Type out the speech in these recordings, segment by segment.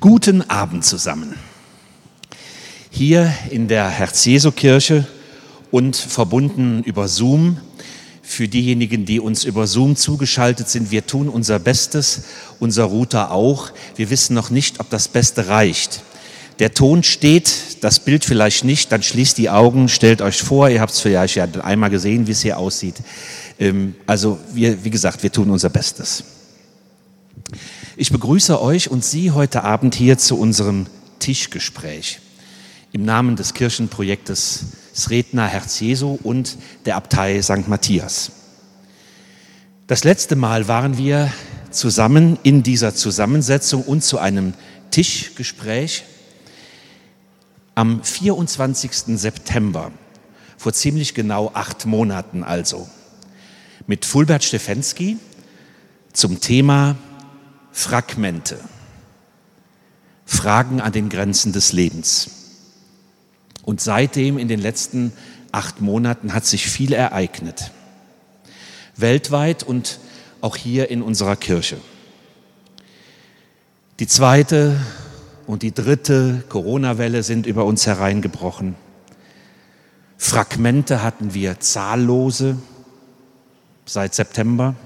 Guten Abend zusammen. Hier in der Herz-Jesu-Kirche und verbunden über Zoom. Für diejenigen, die uns über Zoom zugeschaltet sind, wir tun unser Bestes, unser Router auch. Wir wissen noch nicht, ob das Beste reicht. Der Ton steht, das Bild vielleicht nicht, dann schließt die Augen, stellt euch vor, ihr habt es vielleicht ja einmal gesehen, wie es hier aussieht. Also wie gesagt, wir tun unser Bestes. Ich begrüße euch und Sie heute Abend hier zu unserem Tischgespräch im Namen des Kirchenprojektes Sredna Herz Jesu und der Abtei St. Matthias. Das letzte Mal waren wir zusammen in dieser Zusammensetzung und zu einem Tischgespräch am 24. September, vor ziemlich genau 8 Monaten also, mit Fulbert Stefensky zum Thema Fragmente, Fragen an den Grenzen des Lebens. Und seitdem, in den letzten 8 Monaten, hat sich viel ereignet. Weltweit und auch hier in unserer Kirche. Die 2. und die 3. Corona-Welle sind über uns hereingebrochen. Fragmente hatten wir zahllose seit September.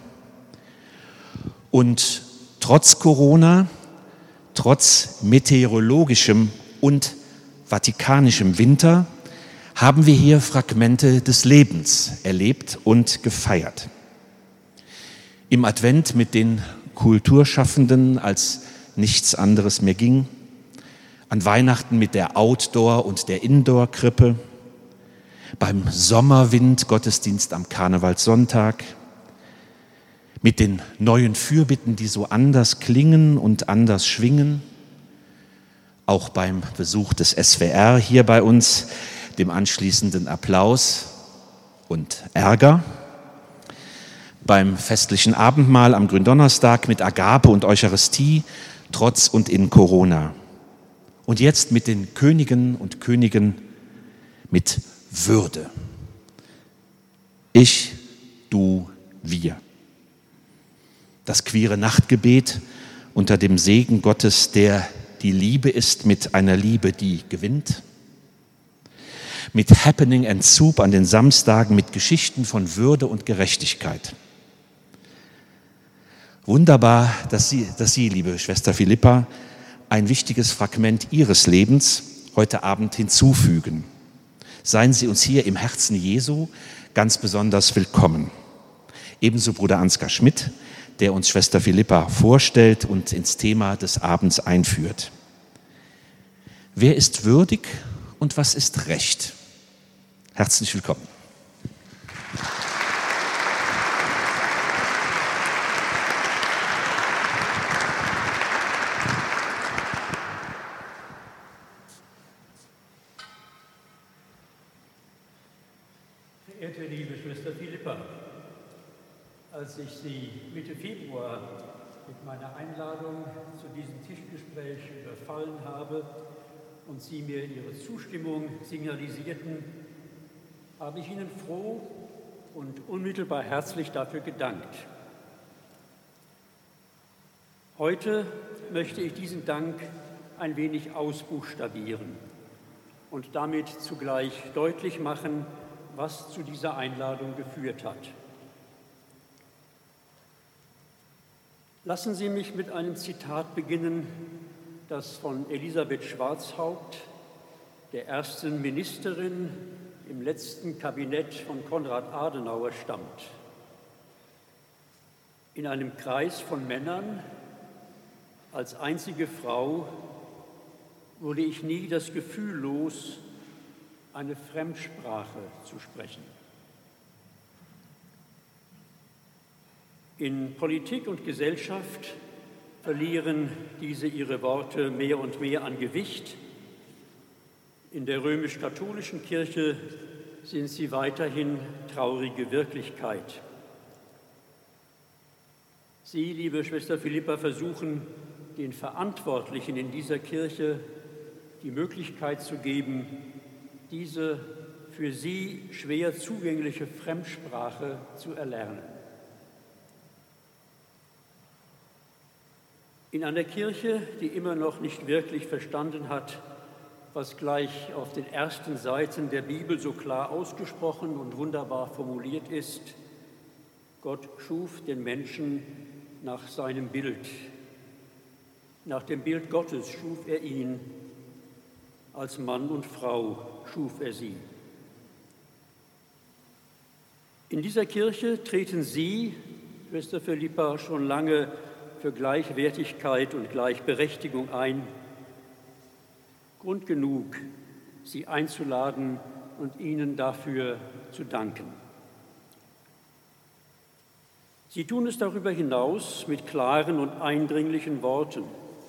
Und trotz Corona, trotz meteorologischem und vatikanischem Winter, haben wir hier Fragmente des Lebens erlebt und gefeiert. Im Advent mit den Kulturschaffenden, als nichts anderes mehr ging. An Weihnachten mit der Outdoor- und der Indoor-Krippe. Beim Sommerwind Gottesdienst am Karnevalssonntag. Mit den neuen Fürbitten, die so anders klingen und anders schwingen. Auch beim Besuch des SWR hier bei uns, dem anschließenden Applaus und Ärger. Beim festlichen Abendmahl am Gründonnerstag mit Agape und Eucharistie, trotz und in Corona. Und jetzt mit den Königen und Königen mit Würde. Ich, du, wir. Das queere Nachtgebet unter dem Segen Gottes, der die Liebe ist, mit einer Liebe, die gewinnt. Mit Happening and Soup an den Samstagen, mit Geschichten von Würde und Gerechtigkeit. Wunderbar, dass Sie, liebe Schwester Philippa, ein wichtiges Fragment Ihres Lebens heute Abend hinzufügen. Seien Sie uns hier im Herzen Jesu ganz besonders willkommen. Ebenso Bruder Ansgar Schmidt, der uns Schwester Philippa vorstellt und ins Thema des Abends einführt. Wer ist würdig und was ist Recht? Herzlich willkommen. Verehrte liebe Schwester Philippa, als ich Sie Mitte Februar mit meiner Einladung zu diesem Tischgespräch überfallen habe und Sie mir Ihre Zustimmung signalisierten, habe ich Ihnen froh und unmittelbar herzlich dafür gedankt. Heute möchte ich diesen Dank ein wenig ausbuchstabieren und damit zugleich deutlich machen, was zu dieser Einladung geführt hat. Lassen Sie mich mit einem Zitat beginnen, das von Elisabeth Schwarzhaupt, der ersten Ministerin im letzten Kabinett von Konrad Adenauer, stammt. In einem Kreis von Männern, als einzige Frau, wurde ich nie das Gefühl los, eine Fremdsprache zu sprechen. In Politik und Gesellschaft verlieren diese ihre Worte mehr und mehr an Gewicht. In der römisch-katholischen Kirche sind sie weiterhin traurige Wirklichkeit. Sie, liebe Schwester Philippa, versuchen, den Verantwortlichen in dieser Kirche die Möglichkeit zu geben, diese für sie schwer zugängliche Fremdsprache zu erlernen. In einer Kirche, die immer noch nicht wirklich verstanden hat, was gleich auf den ersten Seiten der Bibel so klar ausgesprochen und wunderbar formuliert ist: Gott schuf den Menschen nach seinem Bild. Nach dem Bild Gottes schuf er ihn, als Mann und Frau schuf er sie. In dieser Kirche treten Sie, Schwester Philippa, schon lange für Gleichwertigkeit und Gleichberechtigung ein. Grund genug, Sie einzuladen und Ihnen dafür zu danken. Sie tun es darüber hinaus mit klaren und eindringlichen Worten.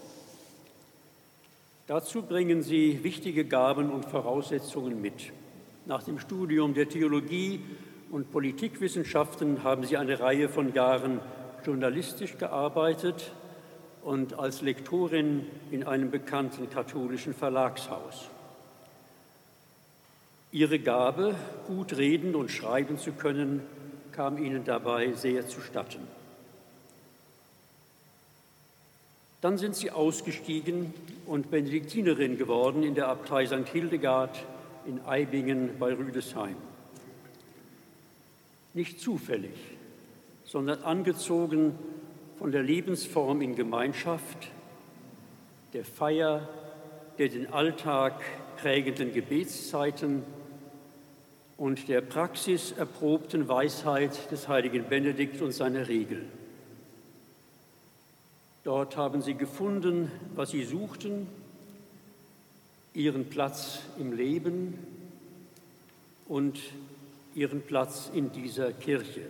Dazu bringen Sie wichtige Gaben und Voraussetzungen mit. Nach dem Studium der Theologie und Politikwissenschaften haben Sie eine Reihe von Jahren journalistisch gearbeitet und als Lektorin in einem bekannten katholischen Verlagshaus. Ihre Gabe, gut reden und schreiben zu können, kam Ihnen dabei sehr zustatten. Dann sind Sie ausgestiegen und Benediktinerin geworden in der Abtei St. Hildegard in Eibingen bei Rüdesheim. Nicht zufällig, sondern angezogen von der Lebensform in Gemeinschaft, der Feier der den Alltag prägenden Gebetszeiten und der praxiserprobten Weisheit des heiligen Benedikt und seiner Regel. Dort haben Sie gefunden, was Sie suchten, Ihren Platz im Leben und Ihren Platz in dieser Kirche.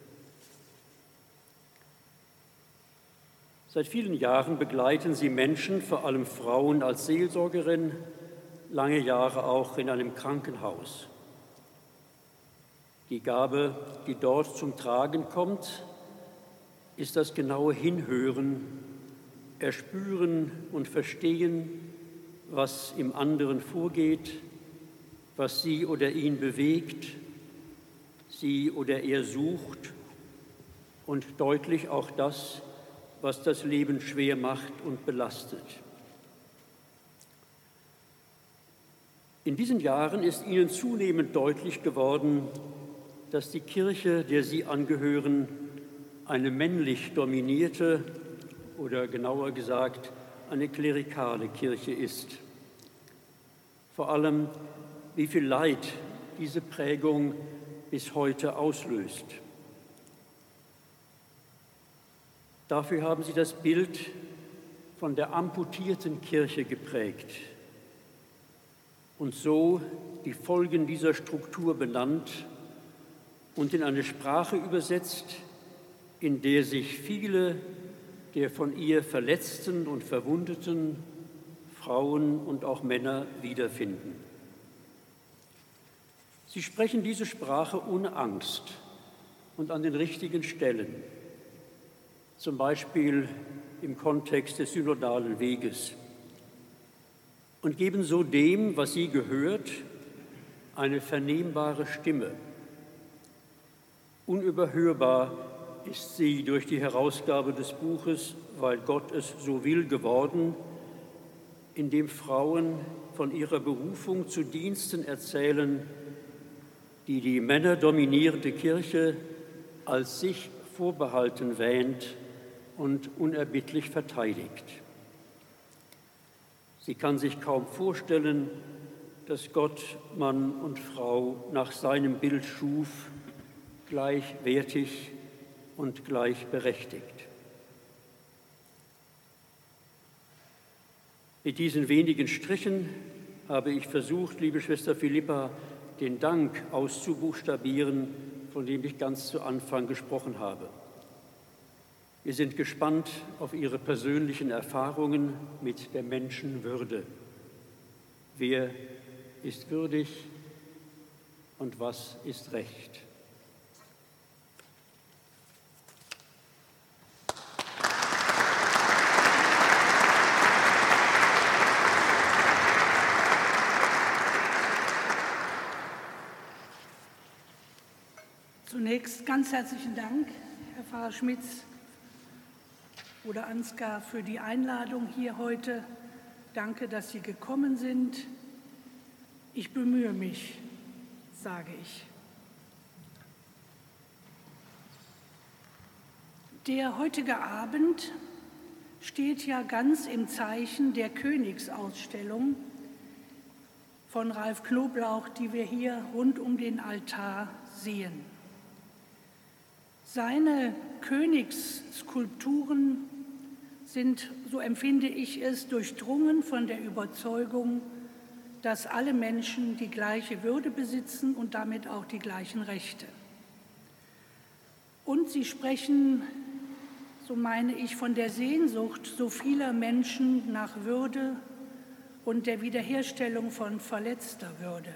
Seit vielen Jahren begleiten Sie Menschen, vor allem Frauen, als Seelsorgerin, lange Jahre auch in einem Krankenhaus. Die Gabe, die dort zum Tragen kommt, ist das genaue Hinhören, Erspüren und Verstehen, was im anderen vorgeht, was sie oder ihn bewegt, sie oder er sucht und deutlich auch das, was das Leben schwer macht und belastet. In diesen Jahren ist Ihnen zunehmend deutlich geworden, dass die Kirche, der Sie angehören, eine männlich dominierte oder genauer gesagt eine klerikale Kirche ist. Vor allem, wie viel Leid diese Prägung bis heute auslöst. Dafür haben Sie das Bild von der amputierten Kirche geprägt und so die Folgen dieser Struktur benannt und in eine Sprache übersetzt, in der sich viele der von ihr Verletzten und Verwundeten, Frauen und auch Männer wiederfinden. Sie sprechen diese Sprache ohne Angst und an den richtigen Stellen, zum Beispiel im Kontext des synodalen Weges, und geben so dem, was sie gehört, eine vernehmbare Stimme. Unüberhörbar ist sie durch die Herausgabe des Buches »Weil Gott es so will« geworden, in dem Frauen von ihrer Berufung zu Diensten erzählen, die die männerdominierende Kirche als sich vorbehalten wähnt und unerbittlich verteidigt. Sie kann sich kaum vorstellen, dass Gott Mann und Frau nach seinem Bild schuf, gleichwertig und gleichberechtigt. Mit diesen wenigen Strichen habe ich versucht, liebe Schwester Philippa, den Dank auszubuchstabieren, von dem ich ganz zu Anfang gesprochen habe. Wir sind gespannt auf Ihre persönlichen Erfahrungen mit der Menschenwürde. Wer ist würdig und was ist recht? Zunächst ganz herzlichen Dank, Herr Pfarrer Schmitz, Bruder Ansgar, für die Einladung hier heute. Danke, dass Sie gekommen sind. Ich bemühe mich, sage ich. Der heutige Abend steht ja ganz im Zeichen der Königsausstellung von Ralf Knoblauch, die wir hier rund um den Altar sehen. Seine Königsskulpturen sind, so empfinde ich es, durchdrungen von der Überzeugung, dass alle Menschen die gleiche Würde besitzen und damit auch die gleichen Rechte. Und sie sprechen, so meine ich, von der Sehnsucht so vieler Menschen nach Würde und der Wiederherstellung von verletzter Würde.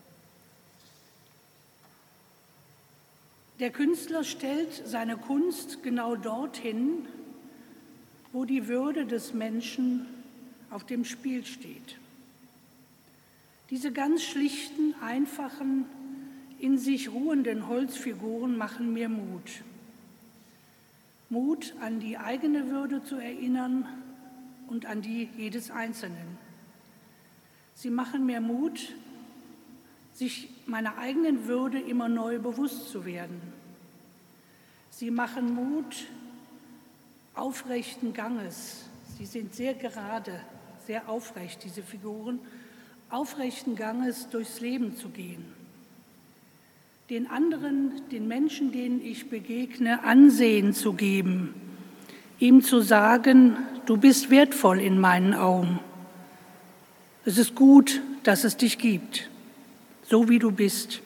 Der Künstler stellt seine Kunst genau dorthin, wo die Würde des Menschen auf dem Spiel steht. Diese ganz schlichten, einfachen, in sich ruhenden Holzfiguren machen mir Mut. Mut, an die eigene Würde zu erinnern und an die jedes Einzelnen. Sie machen mir Mut, sich meiner eigenen Würde immer neu bewusst zu werden. Sie machen Mut aufrechten Ganges. Sie sind sehr gerade, sehr aufrecht, diese Figuren, aufrechten Ganges durchs Leben zu gehen. Den anderen, den Menschen, denen ich begegne, Ansehen zu geben, ihm zu sagen, du bist wertvoll in meinen Augen. Es ist gut, dass es dich gibt, so wie du bist.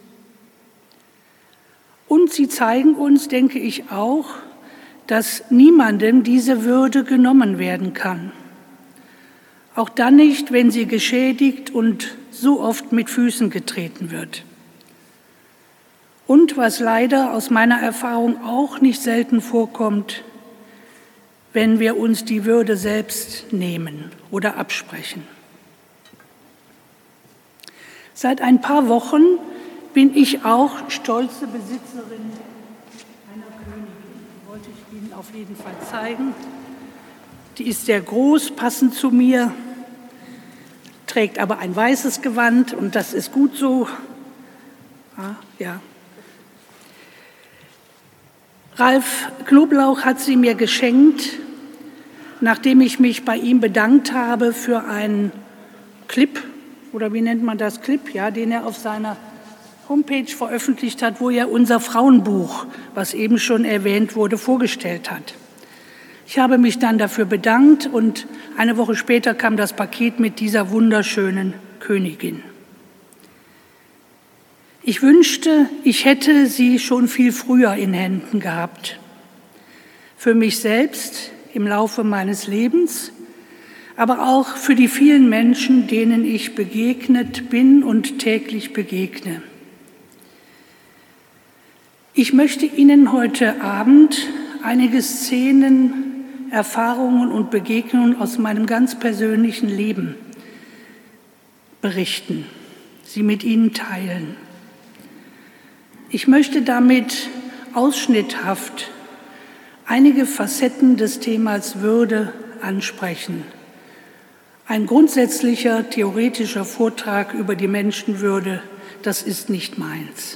Und sie zeigen uns, denke ich auch, dass niemandem diese Würde genommen werden kann. Auch dann nicht, wenn sie geschädigt und so oft mit Füßen getreten wird. Und was leider aus meiner Erfahrung auch nicht selten vorkommt, wenn wir uns die Würde selbst nehmen oder absprechen. Seit ein paar Wochen bin ich auch stolze Besitzerin einer Königin. Die wollte ich Ihnen auf jeden Fall zeigen. Die ist sehr groß, passend zu mir, trägt aber ein weißes Gewand und das ist gut so. Ja. Ralf Knoblauch hat sie mir geschenkt, nachdem ich mich bei ihm bedankt habe für einen Clip, oder wie nennt man das, Clip, ja, den er auf seiner Homepage veröffentlicht hat, wo er unser Frauenbuch, was eben schon erwähnt wurde, vorgestellt hat. Ich habe mich dann dafür bedankt und eine Woche später kam das Paket mit dieser wunderschönen Königin. Ich wünschte, ich hätte sie schon viel früher in Händen gehabt. Für mich selbst im Laufe meines Lebens, aber auch für die vielen Menschen, denen ich begegnet bin und täglich begegne. Ich möchte Ihnen heute Abend einige Szenen, Erfahrungen und Begegnungen aus meinem ganz persönlichen Leben berichten, sie mit Ihnen teilen. Ich möchte damit ausschnitthaft einige Facetten des Themas Würde ansprechen. Ein grundsätzlicher, theoretischer Vortrag über die Menschenwürde, das ist nicht meins.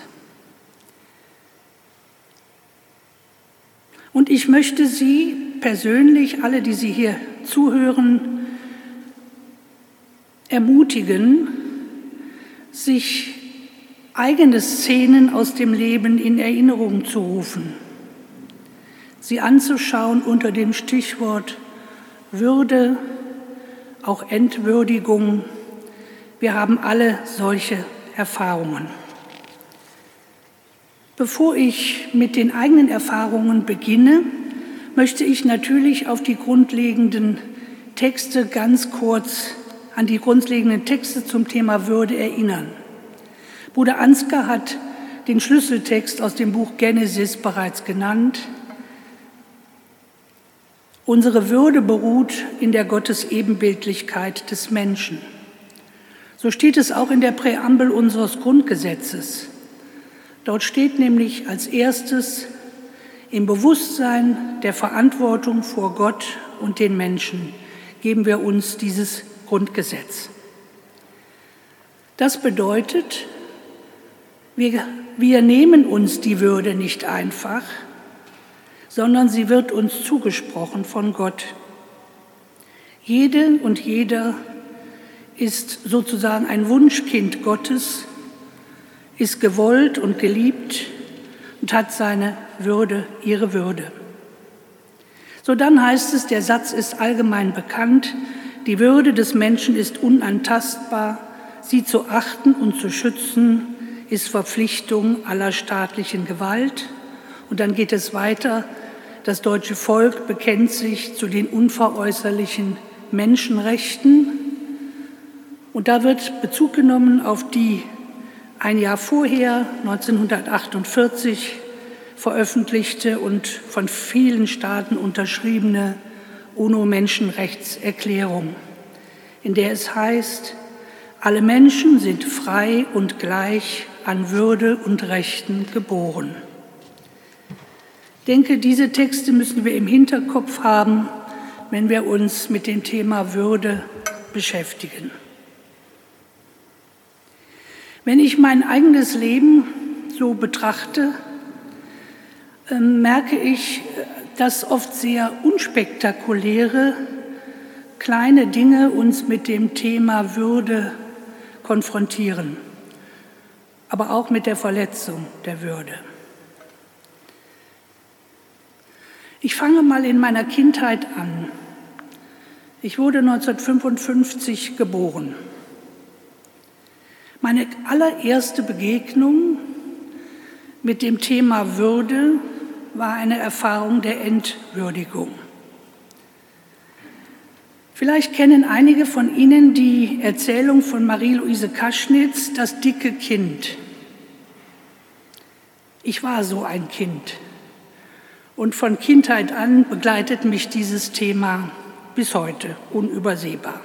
Und ich möchte Sie persönlich, alle, die Sie hier zuhören, ermutigen, sich eigene Szenen aus dem Leben in Erinnerung zu rufen, sie anzuschauen unter dem Stichwort Würde, auch Entwürdigung. Wir haben alle solche Erfahrungen. Bevor ich mit den eigenen Erfahrungen beginne, möchte ich natürlich auf die grundlegenden Texte ganz kurz an die grundlegenden Texte zum Thema Würde erinnern. Bruder Ansgar hat den Schlüsseltext aus dem Buch Genesis bereits genannt. Unsere Würde beruht in der Gottesebenbildlichkeit des Menschen. So steht es auch in der Präambel unseres Grundgesetzes. Dort steht nämlich als erstes: Im Bewusstsein der Verantwortung vor Gott und den Menschen geben wir uns dieses Grundgesetz. Das bedeutet, wir nehmen uns die Würde nicht einfach, sondern sie wird uns zugesprochen von Gott. Jede und jeder ist sozusagen ein Wunschkind Gottes, ist gewollt und geliebt und hat seine Würde, ihre Würde. So dann heißt es, der Satz ist allgemein bekannt, die Würde des Menschen ist unantastbar, sie zu achten und zu schützen ist Verpflichtung aller staatlichen Gewalt. Und dann geht es weiter, das deutsche Volk bekennt sich zu den unveräußerlichen Menschenrechten. Und da wird Bezug genommen auf die ein Jahr vorher, 1948, veröffentlichte und von vielen Staaten unterschriebene UNO-Menschenrechtserklärung, in der es heißt, alle Menschen sind frei und gleich an Würde und Rechten geboren. Ich denke, diese Texte müssen wir im Hinterkopf haben, wenn wir uns mit dem Thema Würde beschäftigen. Wenn ich mein eigenes Leben so betrachte, merke ich, dass oft sehr unspektakuläre, kleine Dinge uns mit dem Thema Würde konfrontieren, aber auch mit der Verletzung der Würde. Ich fange mal in meiner Kindheit an. Ich wurde 1955 geboren. Meine allererste Begegnung mit dem Thema Würde war eine Erfahrung der Entwürdigung. Vielleicht kennen einige von Ihnen die Erzählung von Marie-Louise Kaschnitz, Das dicke Kind. Ich war so ein Kind und von Kindheit an begleitet mich dieses Thema bis heute unübersehbar.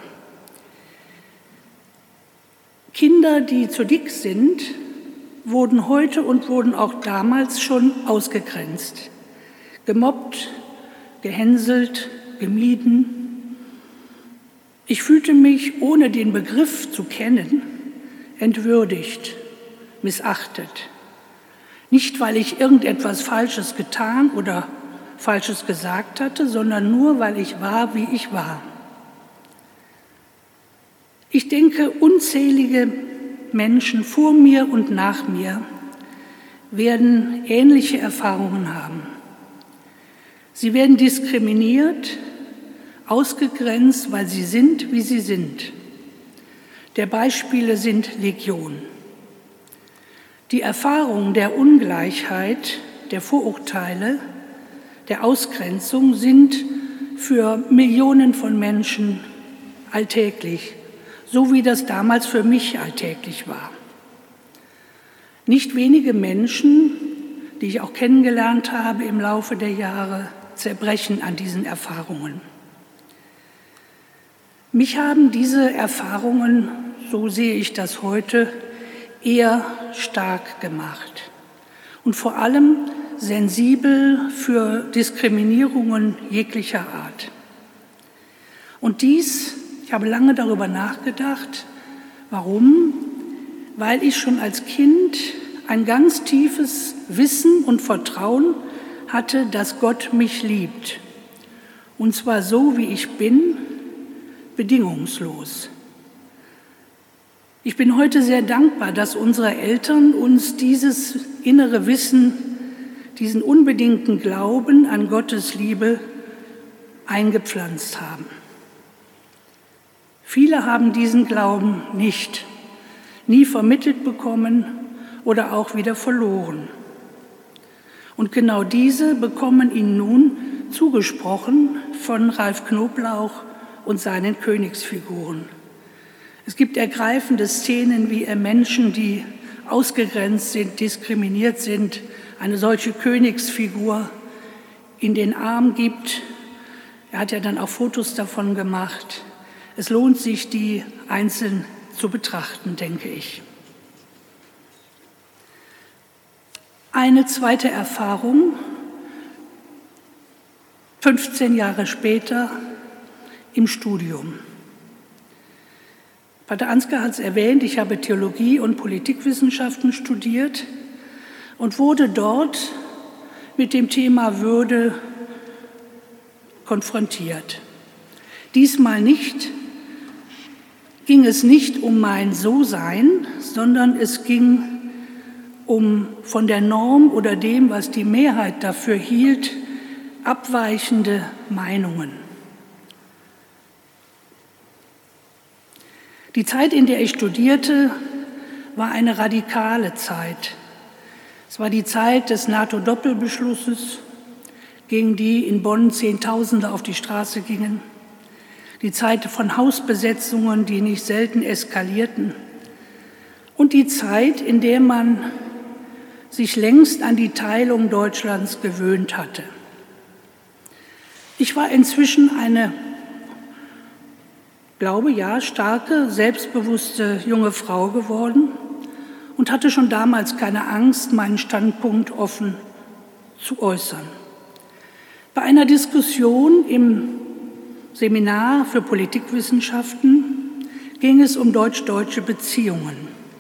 Kinder, die zu dick sind, wurden heute und wurden auch damals schon ausgegrenzt, gemobbt, gehänselt, gemieden. Ich fühlte mich, ohne den Begriff zu kennen, entwürdigt, missachtet. Nicht, weil ich irgendetwas Falsches getan oder Falsches gesagt hatte, sondern nur, weil ich war, wie ich war. Ich denke, unzählige Menschen vor mir und nach mir werden ähnliche Erfahrungen haben. Sie werden diskriminiert, ausgegrenzt, weil sie sind, wie sie sind. Der Beispiele sind Legion. Die Erfahrungen der Ungleichheit, der Vorurteile, der Ausgrenzung sind für Millionen von Menschen alltäglich, so wie das damals für mich alltäglich war. Nicht wenige Menschen, die ich auch kennengelernt habe im Laufe der Jahre, zerbrechen an diesen Erfahrungen. Mich haben diese Erfahrungen, so sehe ich das heute, eher stark gemacht und vor allem sensibel für Diskriminierungen jeglicher Art. Und dies, ich habe lange darüber nachgedacht, warum? Weil ich schon als Kind ein ganz tiefes Wissen und Vertrauen hatte, dass Gott mich liebt. Und zwar so, wie ich bin, bedingungslos. Ich bin heute sehr dankbar, dass unsere Eltern uns dieses innere Wissen, diesen unbedingten Glauben an Gottes Liebe eingepflanzt haben. Viele haben diesen Glauben nicht, nie vermittelt bekommen oder auch wieder verloren. Und genau diese bekommen ihnen nun zugesprochen von Ralf Knoblauch und seinen Königsfiguren. Es gibt ergreifende Szenen, wie er Menschen, die ausgegrenzt sind, diskriminiert sind, eine solche Königsfigur in den Arm gibt. Er hat ja dann auch Fotos davon gemacht. Es lohnt sich, die einzeln zu betrachten, denke ich. Eine zweite Erfahrung, 15 Jahre später im Studium. Pater Ansgar hat es erwähnt, ich habe Theologie und Politikwissenschaften studiert und wurde dort mit dem Thema Würde konfrontiert. Diesmal ging es nicht um mein So-Sein, sondern es ging um von der Norm oder dem, was die Mehrheit dafür hielt, abweichende Meinungen. Die Zeit, in der ich studierte, war eine radikale Zeit. Es war die Zeit des NATO-Doppelbeschlusses, gegen die in Bonn Zehntausende auf die Straße gingen. Die Zeit von Hausbesetzungen, die nicht selten eskalierten. Und die Zeit, in der man sich längst an die Teilung Deutschlands gewöhnt hatte. Ich war inzwischen eine, starke, selbstbewusste junge Frau geworden und hatte schon damals keine Angst, meinen Standpunkt offen zu äußern. Bei einer Diskussion im Seminar für Politikwissenschaften ging es um deutsch-deutsche Beziehungen.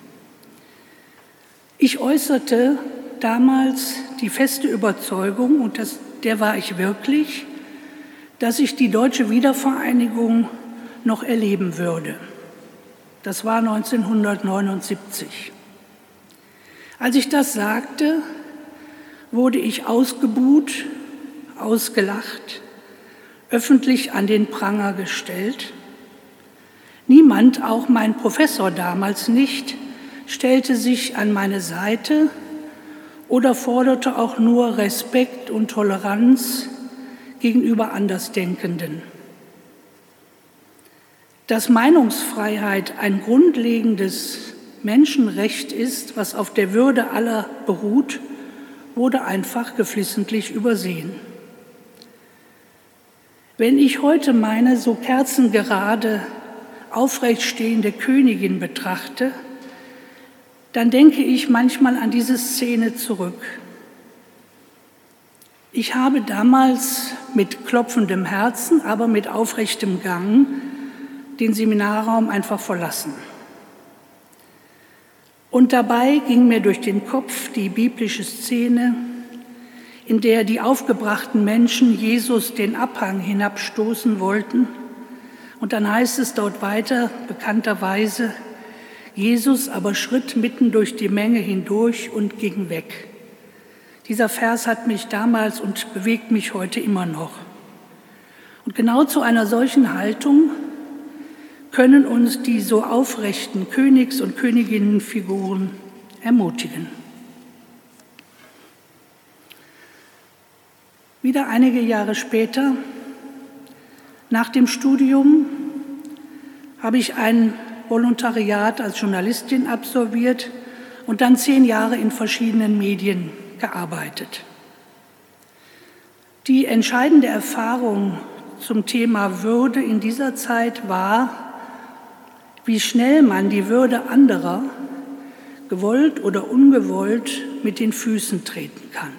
Ich äußerte damals die feste Überzeugung, und der war ich wirklich, dass ich die deutsche Wiedervereinigung noch erleben würde. Das war 1979. Als ich das sagte, wurde ich ausgebuht, ausgelacht, öffentlich an den Pranger gestellt. Niemand, auch mein Professor damals nicht, stellte sich an meine Seite oder forderte auch nur Respekt und Toleranz gegenüber Andersdenkenden. Dass Meinungsfreiheit ein grundlegendes Menschenrecht ist, was auf der Würde aller beruht, wurde einfach geflissentlich übersehen. Wenn ich heute meine so kerzengerade, aufrecht stehende Königin betrachte, dann denke ich manchmal an diese Szene zurück. Ich habe damals mit klopfendem Herzen, aber mit aufrechtem Gang den Seminarraum einfach verlassen. Und dabei ging mir durch den Kopf die biblische Szene, in der die aufgebrachten Menschen Jesus den Abhang hinabstoßen wollten. Und dann heißt es dort weiter, bekannterweise, Jesus aber schritt mitten durch die Menge hindurch und ging weg. Dieser Vers hat mich damals und bewegt mich heute immer noch. Und genau zu einer solchen Haltung können uns die so aufrechten Königs- und Königinnenfiguren ermutigen. Wieder einige Jahre später, nach dem Studium, habe ich ein Volontariat als Journalistin absolviert und dann 10 Jahre in verschiedenen Medien gearbeitet. Die entscheidende Erfahrung zum Thema Würde in dieser Zeit war, wie schnell man die Würde anderer, gewollt oder ungewollt, mit den Füßen treten kann.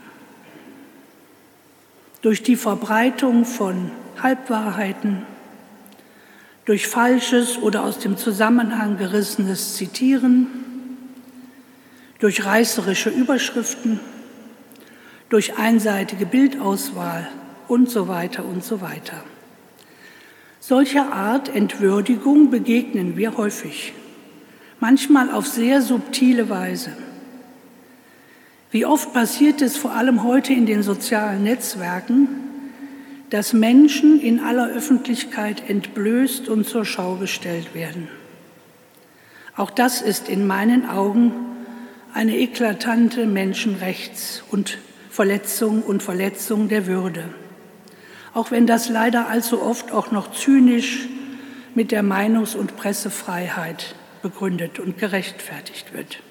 Durch die Verbreitung von Halbwahrheiten, durch falsches oder aus dem Zusammenhang gerissenes Zitieren, durch reißerische Überschriften, durch einseitige Bildauswahl und so weiter und so weiter. Solcher Art Entwürdigung begegnen wir häufig, manchmal auf sehr subtile Weise. Wie oft passiert es vor allem heute in den sozialen Netzwerken, dass Menschen in aller Öffentlichkeit entblößt und zur Schau gestellt werden. Auch das ist in meinen Augen eine eklatante Menschenrechts- und Verletzung der Würde. Auch wenn das leider allzu oft auch noch zynisch mit der Meinungs- und Pressefreiheit begründet und gerechtfertigt wird.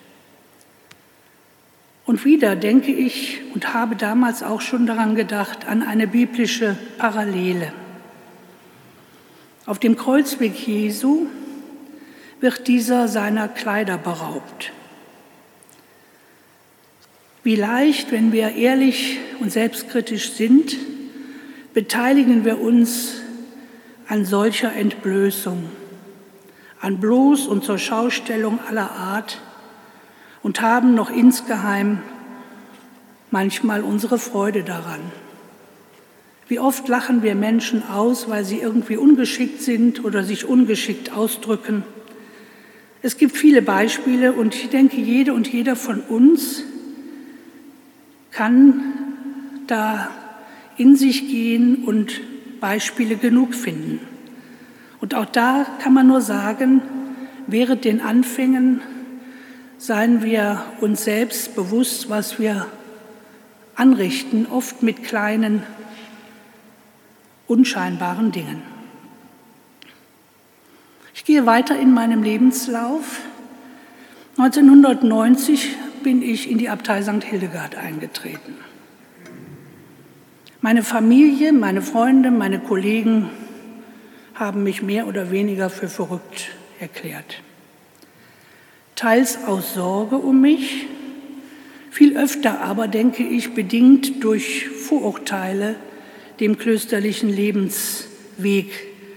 Und wieder denke ich und habe damals auch schon daran gedacht, an eine biblische Parallele. Auf dem Kreuzweg Jesu wird dieser seiner Kleider beraubt. Wie leicht, wenn wir ehrlich und selbstkritisch sind, beteiligen wir uns an solcher Entblößung, an Bloß und zur Schaustellung aller Art und haben noch insgeheim manchmal unsere Freude daran. Wie oft lachen wir Menschen aus, weil sie irgendwie ungeschickt sind oder sich ungeschickt ausdrücken. Es gibt viele Beispiele und ich denke, jede und jeder von uns kann da in sich gehen und Beispiele genug finden. Und auch da kann man nur sagen, während den Anfängen seien wir uns selbst bewusst, was wir anrichten, oft mit kleinen, unscheinbaren Dingen. Ich gehe weiter in meinem Lebenslauf. 1990 bin ich in die Abtei St. Hildegard eingetreten. Meine Familie, meine Freunde, meine Kollegen haben mich mehr oder weniger für verrückt erklärt. Teils aus Sorge um mich, viel öfter aber, denke ich, bedingt durch Vorurteile dem klösterlichen Lebensweg,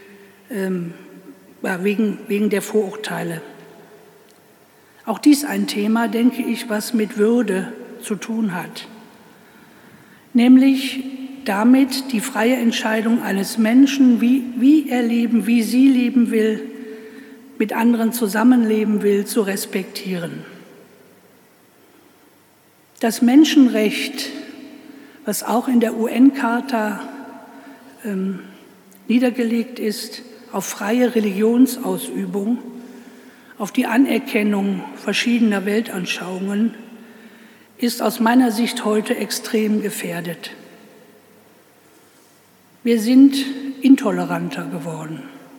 wegen der Vorurteile. Auch dies ein Thema, denke ich, was mit Würde zu tun hat, nämlich damit die freie Entscheidung eines Menschen, wie er leben, wie sie leben will, mit anderen zusammenleben will, zu respektieren. Das Menschenrecht, was auch in der UN-Charta niedergelegt ist, auf freie Religionsausübung, auf die Anerkennung verschiedener Weltanschauungen, ist aus meiner Sicht heute extrem gefährdet. Wir sind intoleranter geworden.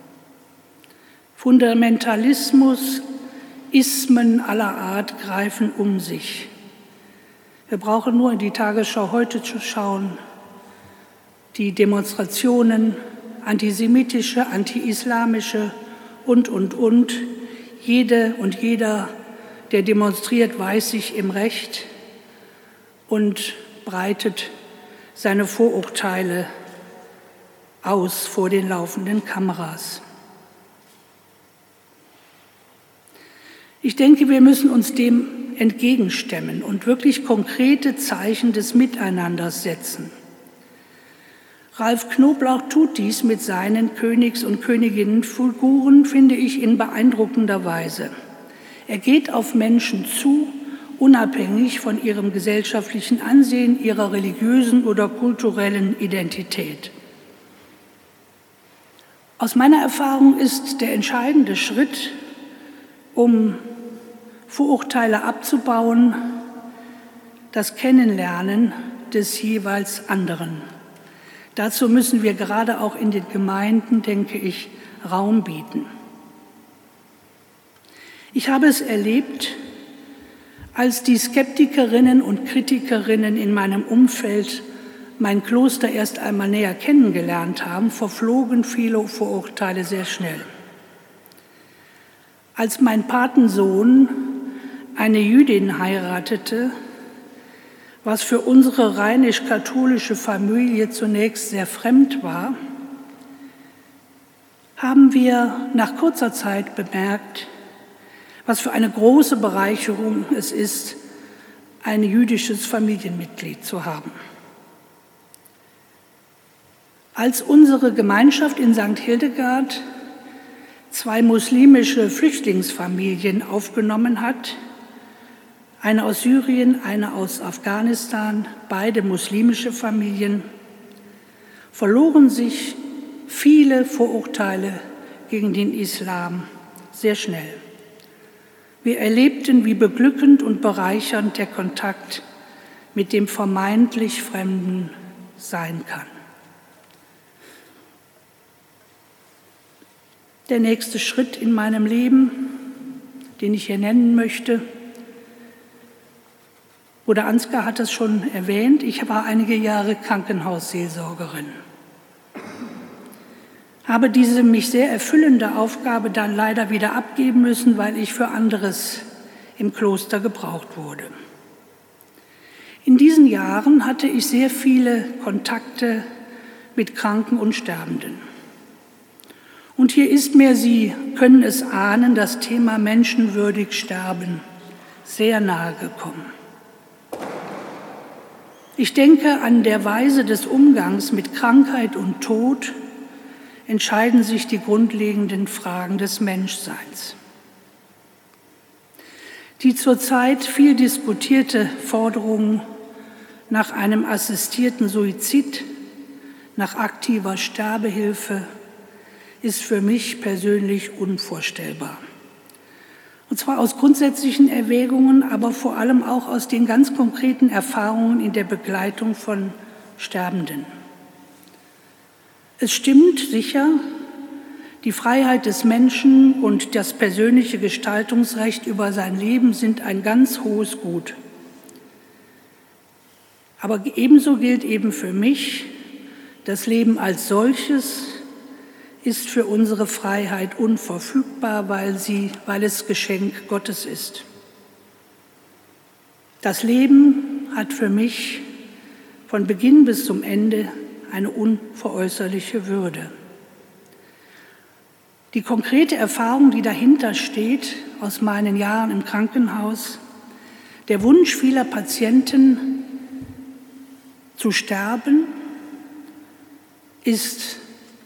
Fundamentalismus, Ismen aller Art greifen um sich. Wir brauchen nur in die Tagesschau heute zu schauen. Die Demonstrationen, antisemitische, anti-islamische und. Jede und jeder, der demonstriert, weiß sich im Recht und breitet seine Vorurteile aus vor den laufenden Kameras. Ich denke, wir müssen uns dem entgegenstemmen und wirklich konkrete Zeichen des Miteinanders setzen. Ralf Knoblauch tut dies mit seinen Königs- und Königinnenfiguren, finde ich, in beeindruckender Weise. Er geht auf Menschen zu, unabhängig von ihrem gesellschaftlichen Ansehen, ihrer religiösen oder kulturellen Identität. Aus meiner Erfahrung ist der entscheidende Schritt, um Vorurteile abzubauen, das Kennenlernen des jeweils anderen. Dazu müssen wir gerade auch in den Gemeinden, denke ich, Raum bieten. Ich habe es erlebt, als die Skeptikerinnen und Kritikerinnen in meinem Umfeld mein Kloster erst einmal näher kennengelernt haben, verflogen viele Vorurteile sehr schnell. Als mein Patensohn eine Jüdin heiratete, was für unsere rheinisch-katholische Familie zunächst sehr fremd war, haben wir nach kurzer Zeit bemerkt, was für eine große Bereicherung es ist, ein jüdisches Familienmitglied zu haben. Als unsere Gemeinschaft in St. Hildegard 2 muslimische Flüchtlingsfamilien aufgenommen hat, eine aus Syrien, eine aus Afghanistan, beide muslimische Familien, verloren sich viele Vorurteile gegen den Islam sehr schnell. Wir erlebten, wie beglückend und bereichernd der Kontakt mit dem vermeintlich Fremden sein kann. Der nächste Schritt in meinem Leben, den ich hier nennen möchte, Bruder Ansgar hat es schon erwähnt, ich war einige Jahre Krankenhausseelsorgerin. Habe diese mich sehr erfüllende Aufgabe dann leider wieder abgeben müssen, weil ich für anderes im Kloster gebraucht wurde. In diesen Jahren hatte ich sehr viele Kontakte mit Kranken und Sterbenden. Und hier ist mir, Sie können es ahnen, das Thema menschenwürdig sterben sehr nahe gekommen. Ich denke, an der Weise des Umgangs mit Krankheit und Tod entscheiden sich die grundlegenden Fragen des Menschseins. Die zurzeit viel diskutierte Forderung nach einem assistierten Suizid, nach aktiver Sterbehilfe, ist für mich persönlich unvorstellbar. Und zwar aus grundsätzlichen Erwägungen, aber vor allem auch aus den ganz konkreten Erfahrungen in der Begleitung von Sterbenden. Es stimmt sicher, die Freiheit des Menschen und das persönliche Gestaltungsrecht über sein Leben sind ein ganz hohes Gut. Aber ebenso gilt eben für mich, das Leben als solches ist für unsere Freiheit unverfügbar, weil es Geschenk Gottes ist. Das Leben hat für mich von Beginn bis zum Ende eine unveräußerliche Würde. Die konkrete Erfahrung, die dahinter steht, aus meinen Jahren im Krankenhaus, der Wunsch vieler Patienten zu sterben, ist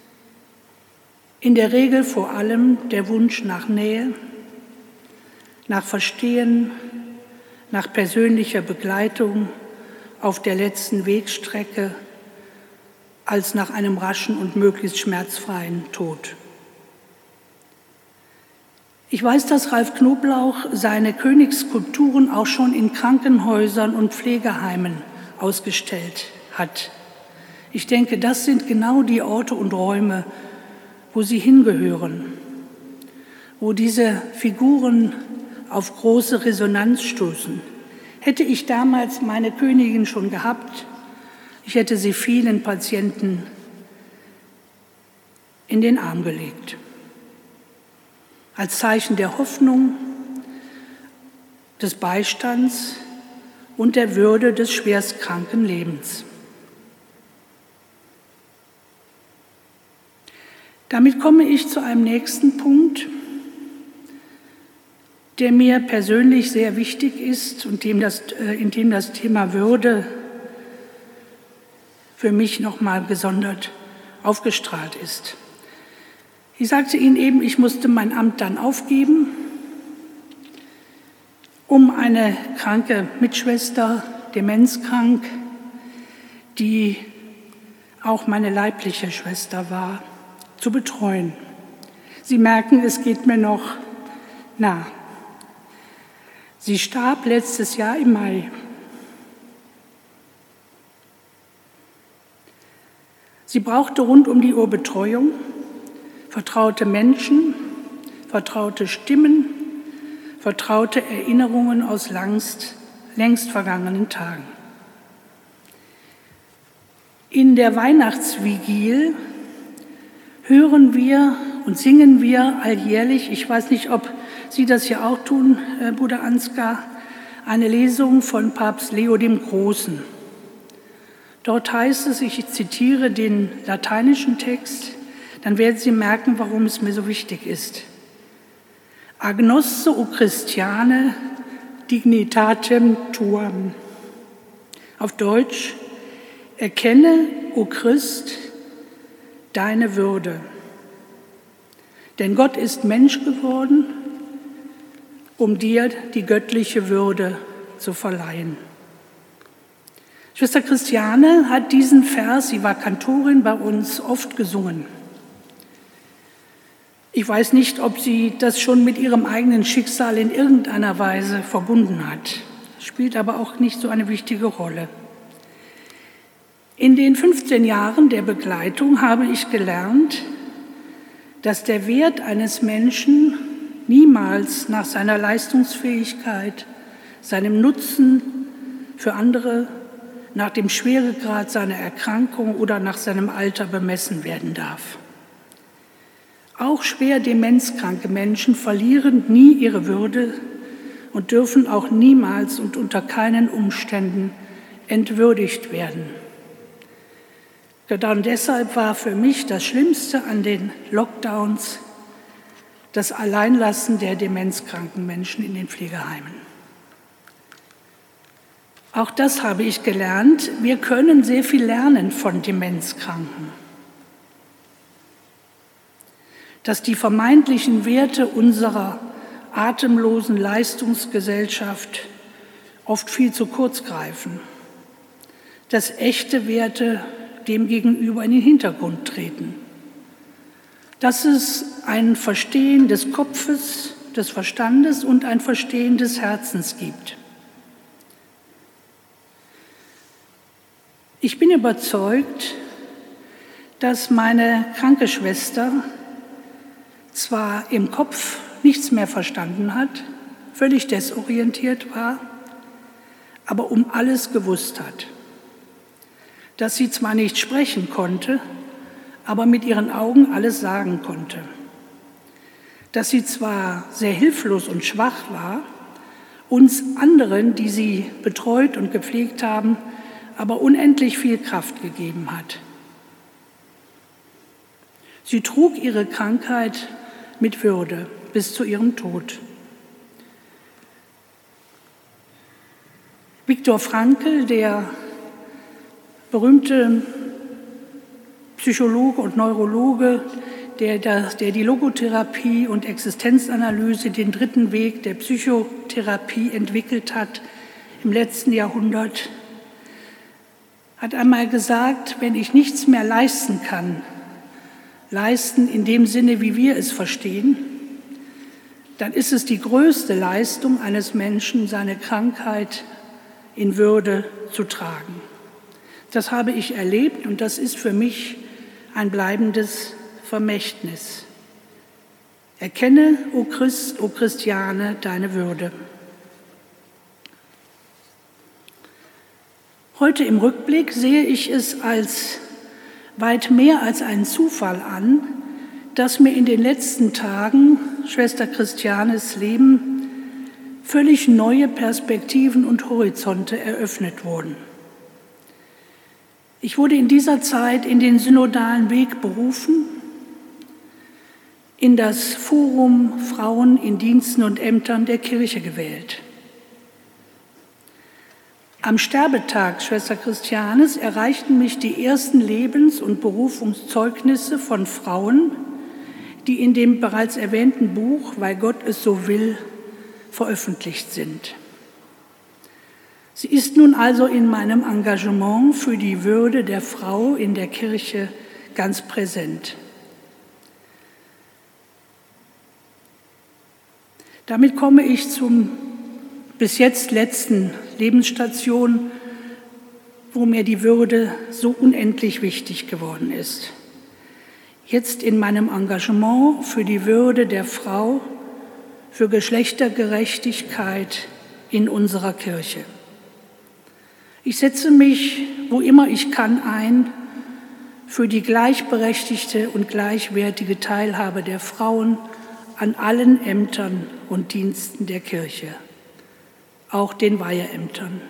in der Regel vor allem der Wunsch nach Nähe, nach Verstehen, nach persönlicher Begleitung auf der letzten Wegstrecke, als nach einem raschen und möglichst schmerzfreien Tod. Ich weiß, dass Ralf Knoblauch seine Königsskulpturen auch schon in Krankenhäusern und Pflegeheimen ausgestellt hat. Ich denke, das sind genau die Orte und Räume, wo sie hingehören, wo diese Figuren auf große Resonanz stoßen. Hätte ich damals meine Königin schon gehabt, ich hätte sie vielen Patienten in den Arm gelegt. Als Zeichen der Hoffnung, des Beistands und der Würde des schwerstkranken Lebens. Damit komme ich zu einem nächsten Punkt, der mir persönlich sehr wichtig ist und in dem das Thema Würde für mich nochmal gesondert aufgestrahlt ist. Ich sagte Ihnen eben, ich musste mein Amt dann aufgeben, um eine kranke Mitschwester, demenzkrank, die auch meine leibliche Schwester war, zu betreuen. Sie merken, es geht mir noch nah. Sie starb letztes Jahr im Mai. Sie brauchte rund um die Uhr Betreuung, vertraute Menschen, vertraute Stimmen, vertraute Erinnerungen aus längst vergangenen Tagen. In der Weihnachtsvigilie hören wir und singen wir alljährlich, ich weiß nicht, ob Sie das hier auch tun, Bruder Ansgar, eine Lesung von Papst Leo dem Großen. Dort heißt es, ich zitiere den lateinischen Text, dann werden Sie merken, warum es mir so wichtig ist. Agnosse o Christiane dignitatem tuam. Auf Deutsch, erkenne, o Christ, deine Würde. Denn Gott ist Mensch geworden, um dir die göttliche Würde zu verleihen. Schwester Christiane hat diesen Vers, sie war Kantorin bei uns, oft gesungen. Ich weiß nicht, ob sie das schon mit ihrem eigenen Schicksal in irgendeiner Weise verbunden hat. Spielt aber auch nicht so eine wichtige Rolle. In den 15 Jahren der Begleitung habe ich gelernt, dass der Wert eines Menschen niemals nach seiner Leistungsfähigkeit, seinem Nutzen für andere, nach dem Schweregrad seiner Erkrankung oder nach seinem Alter bemessen werden darf. Auch schwer demenzkranke Menschen verlieren nie ihre Würde und dürfen auch niemals und unter keinen Umständen entwürdigt werden. Genau deshalb war für mich das Schlimmste an den Lockdowns das Alleinlassen der demenzkranken Menschen in den Pflegeheimen. Auch das habe ich gelernt. Wir können sehr viel lernen von Demenzkranken. Dass die vermeintlichen Werte unserer atemlosen Leistungsgesellschaft oft viel zu kurz greifen. Dass echte Werte demgegenüber in den Hintergrund treten. Dass es ein Verstehen des Kopfes, des Verstandes und ein Verstehen des Herzens gibt. Ich bin überzeugt, dass meine kranke Schwester zwar im Kopf nichts mehr verstanden hat, völlig desorientiert war, aber um alles gewusst hat. Dass sie zwar nicht sprechen konnte, aber mit ihren Augen alles sagen konnte. Dass sie zwar sehr hilflos und schwach war, uns anderen, die sie betreut und gepflegt haben, aber unendlich viel Kraft gegeben hat. Sie trug ihre Krankheit mit Würde bis zu ihrem Tod. Viktor Frankl, der berühmte Psychologe und Neurologe, der die Logotherapie und Existenzanalyse, den dritten Weg der Psychotherapie entwickelt hat im letzten Jahrhundert, hat einmal gesagt, wenn ich nichts mehr leisten kann, leisten in dem Sinne, wie wir es verstehen, dann ist es die größte Leistung eines Menschen, seine Krankheit in Würde zu tragen. Das habe ich erlebt und das ist für mich ein bleibendes Vermächtnis. Erkenne, o Christ, o Christiane, deine Würde. Heute im Rückblick sehe ich es als weit mehr als einen Zufall an, dass mir in den letzten Tagen Schwester Christianes Leben völlig neue Perspektiven und Horizonte eröffnet wurden. Ich wurde in dieser Zeit in den synodalen Weg berufen, in das Forum Frauen in Diensten und Ämtern der Kirche gewählt. Am Sterbetag Schwester Christianes erreichten mich die ersten Lebens- und Berufungszeugnisse von Frauen, die in dem bereits erwähnten Buch »Weil Gott es so will« veröffentlicht sind. Sie ist nun also in meinem Engagement für die Würde der Frau in der Kirche ganz präsent. Damit komme ich zum bis jetzt letzten Lebensstation, wo mir die Würde so unendlich wichtig geworden ist. Jetzt in meinem Engagement für die Würde der Frau, für Geschlechtergerechtigkeit in unserer Kirche. Ich setze mich, wo immer ich kann, ein für die gleichberechtigte und gleichwertige Teilhabe der Frauen an allen Ämtern und Diensten der Kirche, auch den Weiheämtern.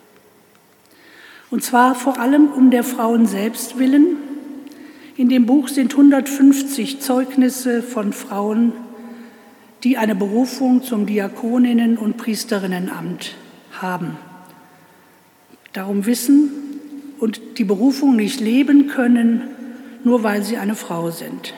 Und zwar vor allem um der Frauen selbst willen. In dem Buch sind 150 Zeugnisse von Frauen, die eine Berufung zum Diakoninnen- und Priesterinnenamt haben, darum wissen und die Berufung nicht leben können, nur weil sie eine Frau sind.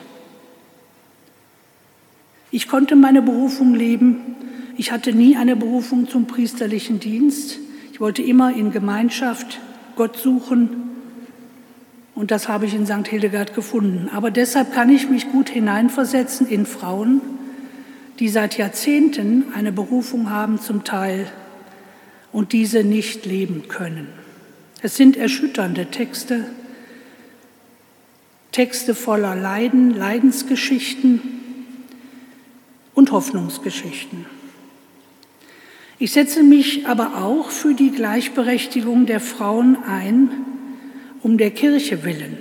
Ich konnte meine Berufung leben. Ich hatte nie eine Berufung zum priesterlichen Dienst. Ich wollte immer in Gemeinschaft Gott suchen und das habe ich in St. Hildegard gefunden. Aber deshalb kann ich mich gut hineinversetzen in Frauen, die seit Jahrzehnten eine Berufung haben zum Teil und diese nicht leben können. Es sind erschütternde Texte voller Leiden, Leidensgeschichten und Hoffnungsgeschichten. Ich setze mich aber auch für die Gleichberechtigung der Frauen ein, um der Kirche willen,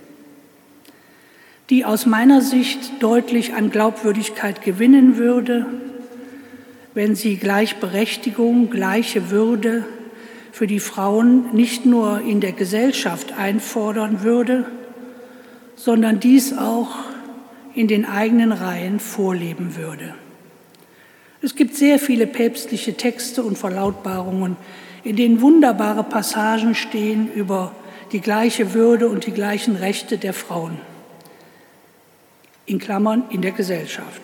die aus meiner Sicht deutlich an Glaubwürdigkeit gewinnen würde, wenn sie Gleichberechtigung, gleiche Würde für die Frauen nicht nur in der Gesellschaft einfordern würde, sondern dies auch in den eigenen Reihen vorleben würde. Es gibt sehr viele päpstliche Texte und Verlautbarungen, in denen wunderbare Passagen stehen über die gleiche Würde und die gleichen Rechte der Frauen, in Klammern in der Gesellschaft.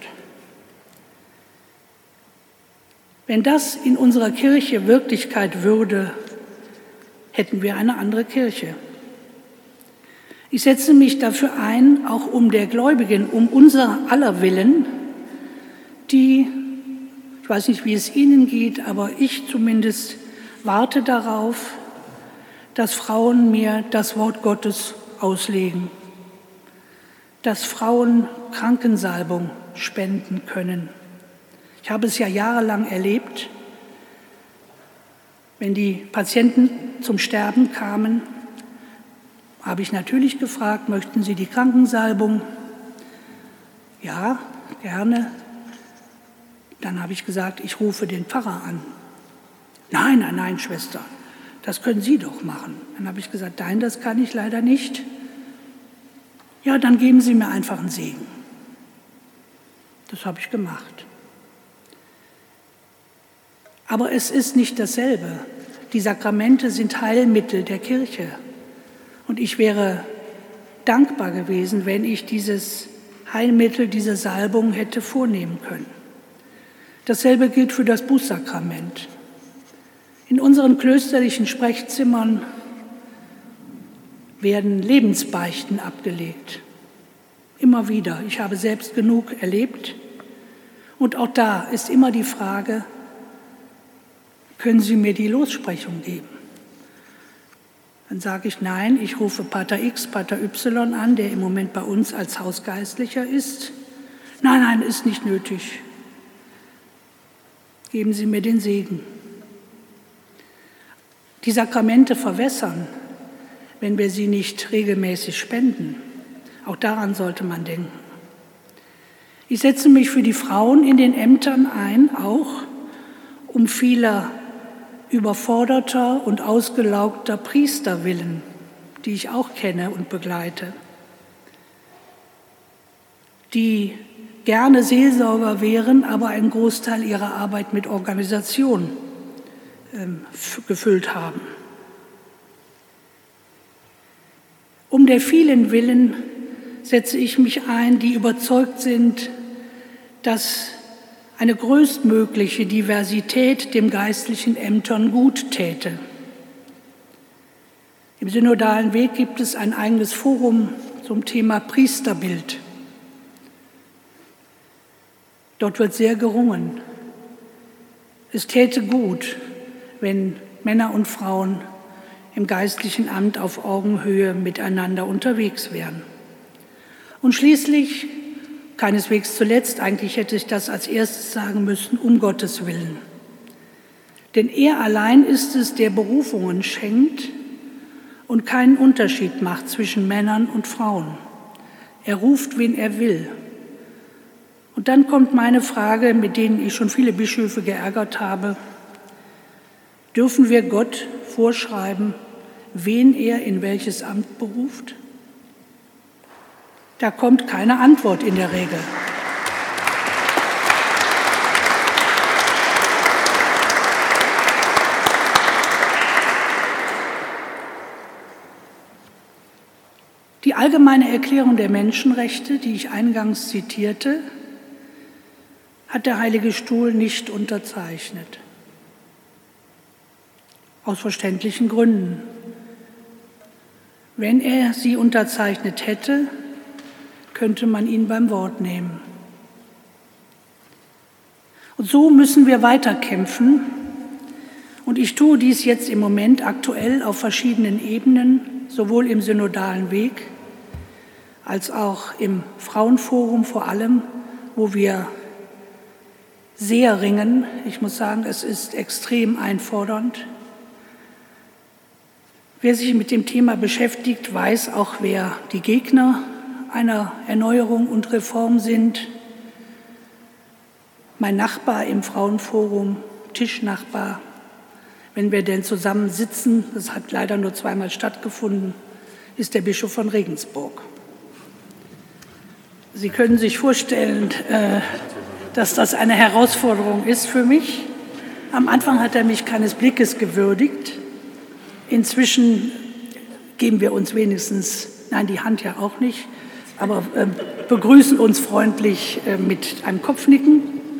Wenn das in unserer Kirche Wirklichkeit würde, hätten wir eine andere Kirche. Ich setze mich dafür ein, auch um der Gläubigen, um unser aller Willen, die, ich weiß nicht, wie es Ihnen geht, aber ich zumindest warte darauf, dass Frauen mir das Wort Gottes auslegen, dass Frauen Krankensalbung spenden können. Ich habe es ja jahrelang erlebt, wenn die Patienten zum Sterben kamen, habe ich natürlich gefragt, möchten Sie die Krankensalbung? Ja, gerne. Dann habe ich gesagt, ich rufe den Pfarrer an. Nein, nein, nein, Schwester, das können Sie doch machen. Dann habe ich gesagt, nein, das kann ich leider nicht. Ja, dann geben Sie mir einfach einen Segen. Das habe ich gemacht. Aber es ist nicht dasselbe. Die Sakramente sind Heilmittel der Kirche. Und ich wäre dankbar gewesen, wenn ich dieses Heilmittel, diese Salbung hätte vornehmen können. Dasselbe gilt für das Bußsakrament. In unseren klösterlichen Sprechzimmern werden Lebensbeichten abgelegt. Immer wieder. Ich habe selbst genug erlebt. Und auch da ist immer die Frage, können Sie mir die Lossprechung geben? Dann sage ich, nein, ich rufe Pater X, Pater Y an, der im Moment bei uns als Hausgeistlicher ist. Nein, nein, ist nicht nötig. Geben Sie mir den Segen. Die Sakramente verwässern, wenn wir sie nicht regelmäßig spenden. Auch daran sollte man denken. Ich setze mich für die Frauen in den Ämtern ein, auch um vieler überforderter und ausgelaugter Priester willen, die ich auch kenne und begleite, die gerne Seelsorger wären, aber einen Großteil ihrer Arbeit mit Organisation gefüllt haben. Um der vielen willen setze ich mich ein, die überzeugt sind, dass eine größtmögliche Diversität dem geistlichen Ämtern gut täte. Im synodalen Weg gibt es ein eigenes Forum zum Thema Priesterbild. Dort wird sehr gerungen. Es täte gut, wenn Männer und Frauen im geistlichen Amt auf Augenhöhe miteinander unterwegs wären. Und schließlich, keineswegs zuletzt, eigentlich hätte ich das als erstes sagen müssen, um Gottes Willen. Denn er allein ist es, der Berufungen schenkt und keinen Unterschied macht zwischen Männern und Frauen. Er ruft, wen er will. Und dann kommt meine Frage, mit denen ich schon viele Bischöfe geärgert habe. Dürfen wir Gott vorschreiben, wen er in welches Amt beruft? Da kommt keine Antwort in der Regel. Die Allgemeine Erklärung der Menschenrechte, die ich eingangs zitierte, hat der Heilige Stuhl nicht unterzeichnet. Aus verständlichen Gründen. Wenn er sie unterzeichnet hätte, könnte man ihn beim Wort nehmen. Und so müssen wir weiterkämpfen. Und ich tue dies jetzt im Moment aktuell auf verschiedenen Ebenen, sowohl im synodalen Weg als auch im Frauenforum vor allem, wo wir sehr ringen. Ich muss sagen, es ist extrem einfordernd. Wer sich mit dem Thema beschäftigt, weiß auch, wer die Gegner einer Erneuerung und Reform sind. Mein Nachbar im Frauenforum, Tischnachbar, wenn wir denn zusammen sitzen, das hat leider nur zweimal stattgefunden, ist der Bischof von Regensburg. Sie können sich vorstellen, dass das eine Herausforderung ist für mich. Am Anfang hat er mich keines Blickes gewürdigt. Inzwischen geben wir uns wenigstens, nein, die Hand ja auch nicht, aber begrüßen uns freundlich mit einem Kopfnicken.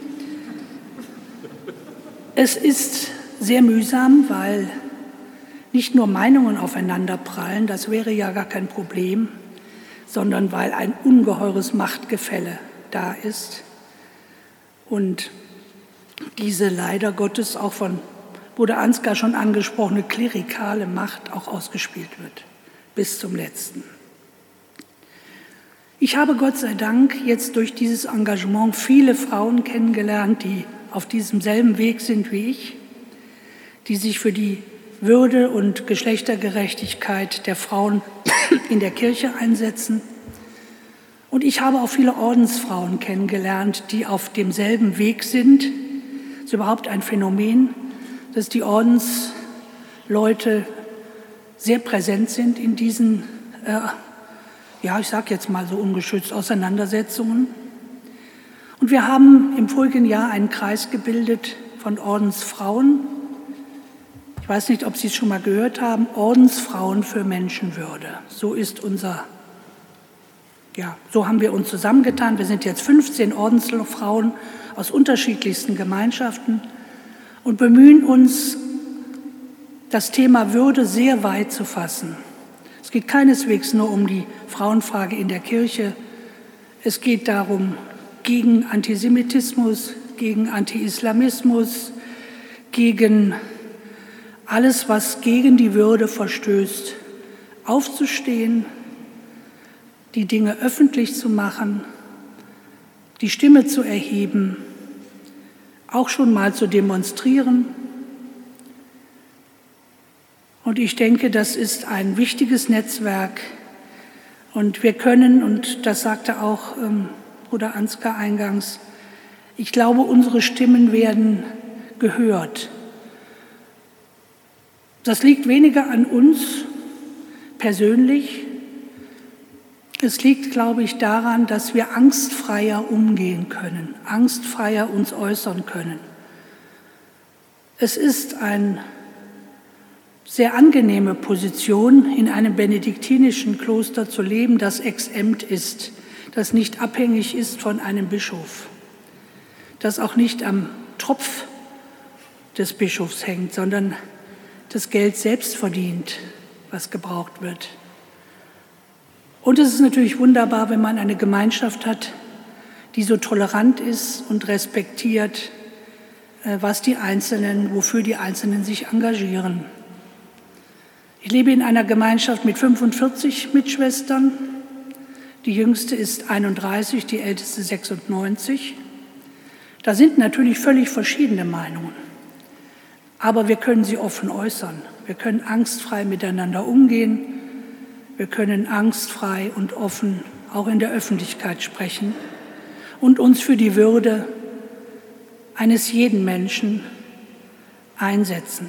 Es ist sehr mühsam, weil nicht nur Meinungen aufeinanderprallen, das wäre ja gar kein Problem, sondern weil ein ungeheures Machtgefälle da ist und diese leider Gottes auch von Bruder Ansgar schon angesprochene klerikale Macht auch ausgespielt wird, bis zum Letzten. Ich habe Gott sei Dank jetzt durch dieses Engagement viele Frauen kennengelernt, die auf diesem selben Weg sind wie ich, die sich für die Würde und Geschlechtergerechtigkeit der Frauen in der Kirche einsetzen. Und ich habe auch viele Ordensfrauen kennengelernt, die auf demselben Weg sind. Das ist überhaupt ein Phänomen, dass die Ordensleute sehr präsent sind in diesen, ich sage jetzt mal so ungeschützt, Auseinandersetzungen. Und wir haben im vorigen Jahr einen Kreis gebildet von Ordensfrauen. Ich weiß nicht, ob Sie es schon mal gehört haben, Ordensfrauen für Menschenwürde. So haben wir uns zusammengetan. Wir sind jetzt 15 Ordensfrauen aus unterschiedlichsten Gemeinschaften und bemühen uns, das Thema Würde sehr weit zu fassen. Es geht keineswegs nur um die Frauenfrage in der Kirche. Es geht darum, gegen Antisemitismus, gegen Anti-Islamismus, gegen alles, was gegen die Würde verstößt, aufzustehen, die Dinge öffentlich zu machen, die Stimme zu erheben, auch schon mal zu demonstrieren. Und ich denke, das ist ein wichtiges Netzwerk. Und wir können, und das sagte auch Bruder Ansgar eingangs, ich glaube, unsere Stimmen werden gehört. Das liegt weniger an uns persönlich. Es liegt, glaube ich, daran, dass wir angstfreier umgehen können, angstfreier uns äußern können. Es ist eine sehr angenehme Position, in einem benediktinischen Kloster zu leben, das exempt ist, das nicht abhängig ist von einem Bischof, das auch nicht am Tropf des Bischofs hängt, sondern das Geld selbst verdient, was gebraucht wird. Und es ist natürlich wunderbar, wenn man eine Gemeinschaft hat, die so tolerant ist und respektiert, wofür die Einzelnen sich engagieren. Ich lebe in einer Gemeinschaft mit 45 Mitschwestern. Die jüngste ist 31, die älteste 96. Da sind natürlich völlig verschiedene Meinungen. Aber wir können sie offen äußern. Wir können angstfrei miteinander umgehen. Wir können angstfrei und offen auch in der Öffentlichkeit sprechen und uns für die Würde eines jeden Menschen einsetzen.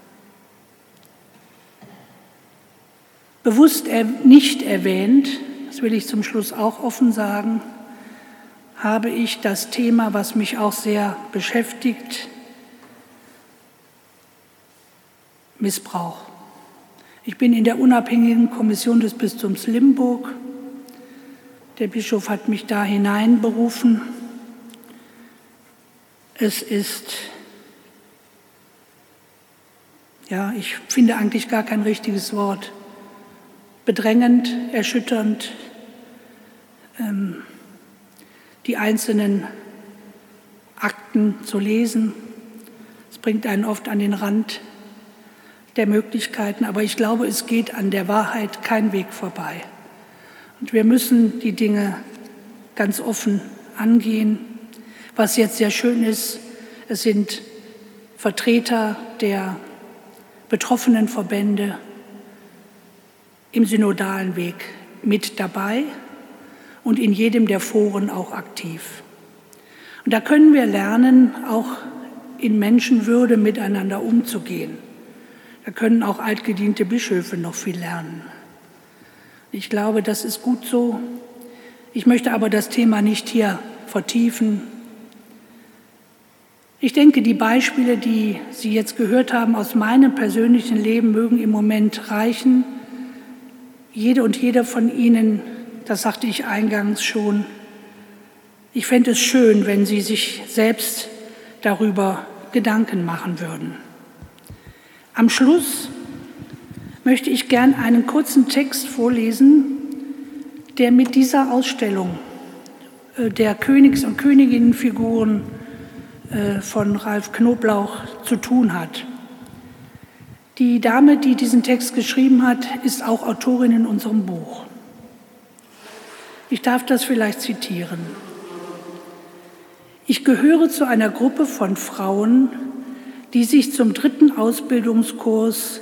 Bewusst nicht erwähnt, das will ich zum Schluss auch offen sagen, habe ich das Thema, was mich auch sehr beschäftigt, Missbrauch. Ich bin in der unabhängigen Kommission des Bistums Limburg. Der Bischof hat mich da hineinberufen. Es ist, ich finde eigentlich gar kein richtiges Wort, bedrängend, erschütternd, die einzelnen Akten zu lesen. Es bringt einen oft an den Rand der Möglichkeiten, aber ich glaube, es geht an der Wahrheit kein Weg vorbei. Und wir müssen die Dinge ganz offen angehen. Was jetzt sehr schön ist, es sind Vertreter der betroffenen Verbände im synodalen Weg mit dabei und in jedem der Foren auch aktiv. Und da können wir lernen, auch in Menschenwürde miteinander umzugehen. Da können auch altgediente Bischöfe noch viel lernen. Ich glaube, das ist gut so. Ich möchte aber das Thema nicht hier vertiefen. Ich denke, die Beispiele, die Sie jetzt gehört haben aus meinem persönlichen Leben, mögen im Moment reichen. Jede und jeder von Ihnen, das sagte ich eingangs schon, ich fände es schön, wenn Sie sich selbst darüber Gedanken machen würden. Am Schluss möchte ich gern einen kurzen Text vorlesen, der mit dieser Ausstellung der Königs- und Königinnenfiguren von Ralf Knoblauch zu tun hat. Die Dame, die diesen Text geschrieben hat, ist auch Autorin in unserem Buch. Ich darf das vielleicht zitieren. Ich gehöre zu einer Gruppe von Frauen, die sich zum 3. Ausbildungskurs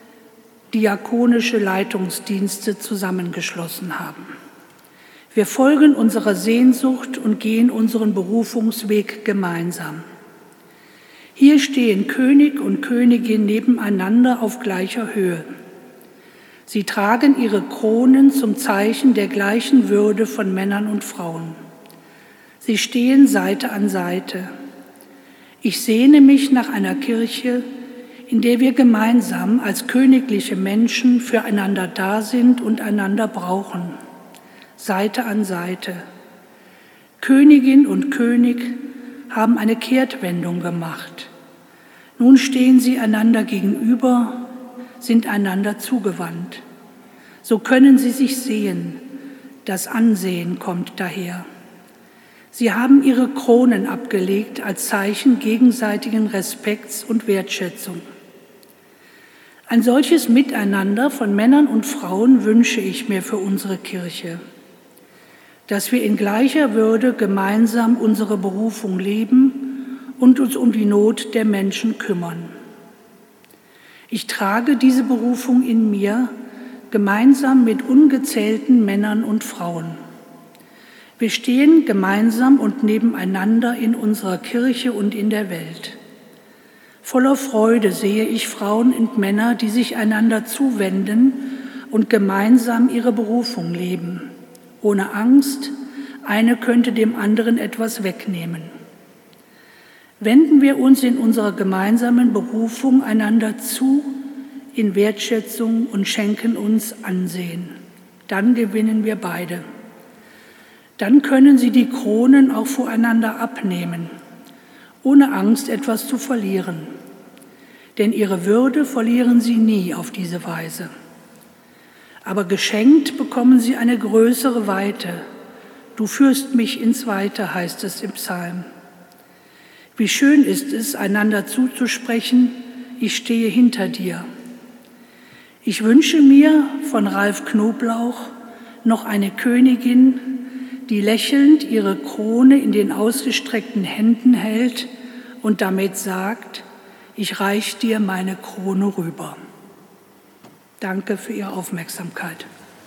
Diakonische Leitungsdienste zusammengeschlossen haben. Wir folgen unserer Sehnsucht und gehen unseren Berufungsweg gemeinsam. Hier stehen König und Königin nebeneinander auf gleicher Höhe. Sie tragen ihre Kronen zum Zeichen der gleichen Würde von Männern und Frauen. Sie stehen Seite an Seite. Ich sehne mich nach einer Kirche, in der wir gemeinsam als königliche Menschen füreinander da sind und einander brauchen. Seite an Seite. Königin und König haben eine Kehrtwendung gemacht. Nun stehen sie einander gegenüber, sind einander zugewandt. So können sie sich sehen. Das Ansehen kommt daher. Sie haben ihre Kronen abgelegt als Zeichen gegenseitigen Respekts und Wertschätzung. Ein solches Miteinander von Männern und Frauen wünsche ich mir für unsere Kirche. Dass wir in gleicher Würde gemeinsam unsere Berufung leben und uns um die Not der Menschen kümmern. Ich trage diese Berufung in mir gemeinsam mit ungezählten Männern und Frauen. Wir stehen gemeinsam und nebeneinander in unserer Kirche und in der Welt. Voller Freude sehe ich Frauen und Männer, die sich einander zuwenden und gemeinsam ihre Berufung leben. Ohne Angst, eine könnte dem anderen etwas wegnehmen. Wenden wir uns in unserer gemeinsamen Berufung einander zu, in Wertschätzung und schenken uns Ansehen. Dann gewinnen wir beide. Dann können Sie die Kronen auch voreinander abnehmen, ohne Angst, etwas zu verlieren. Denn Ihre Würde verlieren Sie nie auf diese Weise. Aber geschenkt bekommen Sie eine größere Weite. Du führst mich ins Weite, heißt es im Psalm. Wie schön ist es, einander zuzusprechen, ich stehe hinter dir. Ich wünsche mir von Ralf Knoblauch noch eine Königin, die lächelnd ihre Krone in den ausgestreckten Händen hält und damit sagt, ich reich dir meine Krone rüber. Danke für Ihre Aufmerksamkeit.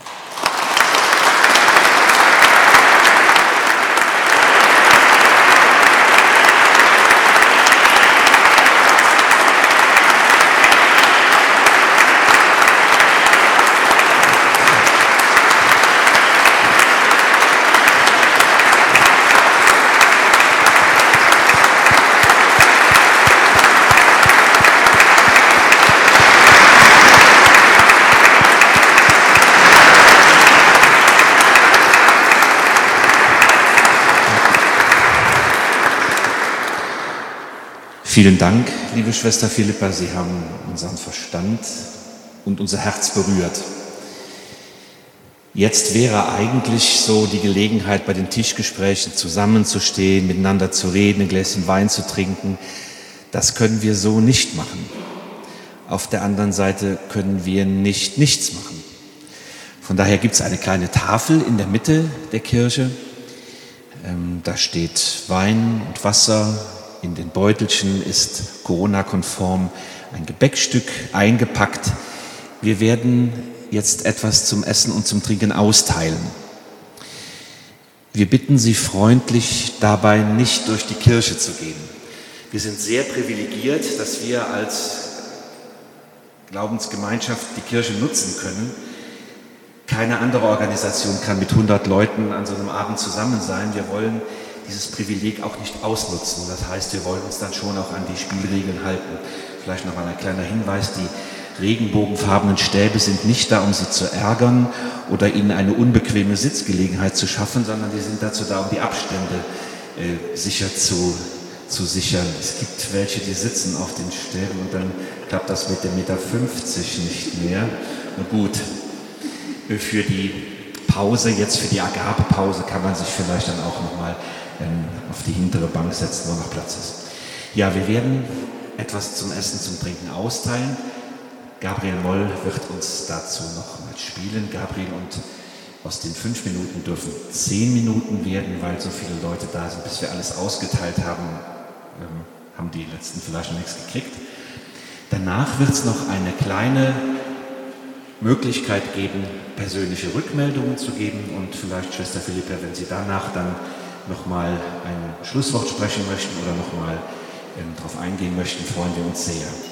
Vielen Dank, liebe Schwester Philippa. Sie haben unseren Verstand und unser Herz berührt. Jetzt wäre eigentlich so die Gelegenheit, bei den Tischgesprächen zusammenzustehen, miteinander zu reden, ein Gläschen Wein zu trinken. Das können wir so nicht machen. Auf der anderen Seite können wir nichts machen. Von daher gibt es eine kleine Tafel in der Mitte der Kirche. Da steht Wein und Wasser. In den Beutelchen ist Corona-konform ein Gebäckstück eingepackt. Wir werden jetzt etwas zum Essen und zum Trinken austeilen. Wir bitten Sie freundlich, dabei nicht durch die Kirche zu gehen. Wir sind sehr privilegiert, dass wir als Glaubensgemeinschaft die Kirche nutzen können. Keine andere Organisation kann mit 100 Leuten an so einem Abend zusammen sein. Wir wollen dieses Privileg auch nicht ausnutzen. Das heißt, wir wollen uns dann schon auch an die Spielregeln halten. Vielleicht noch mal ein kleiner Hinweis, die regenbogenfarbenen Stäbe sind nicht da, um Sie zu ärgern oder Ihnen eine unbequeme Sitzgelegenheit zu schaffen, sondern die sind dazu da, um die Abstände sicher zu sichern. Es gibt welche, die sitzen auf den Stäben und dann klappt das mit dem 1,50 Meter nicht mehr. Na gut, für die Pause, jetzt für die Agapepause, kann man sich vielleicht dann auch nochmal auf die hintere Bank setzen, wo noch Platz ist. Ja, wir werden etwas zum Essen, zum Trinken austeilen. Gabriel Moll wird uns dazu noch mal spielen. Gabriel, und aus den 5 Minuten dürfen 10 Minuten werden, weil so viele Leute da sind. Bis wir alles ausgeteilt haben, haben die letzten vielleicht noch nichts gekriegt. Danach wird es noch eine kleine Möglichkeit geben, persönliche Rückmeldungen zu geben, und vielleicht, Schwester Philippa, wenn Sie danach dann nochmal ein Schlusswort sprechen möchten oder nochmal darauf eingehen möchten, freuen wir uns sehr.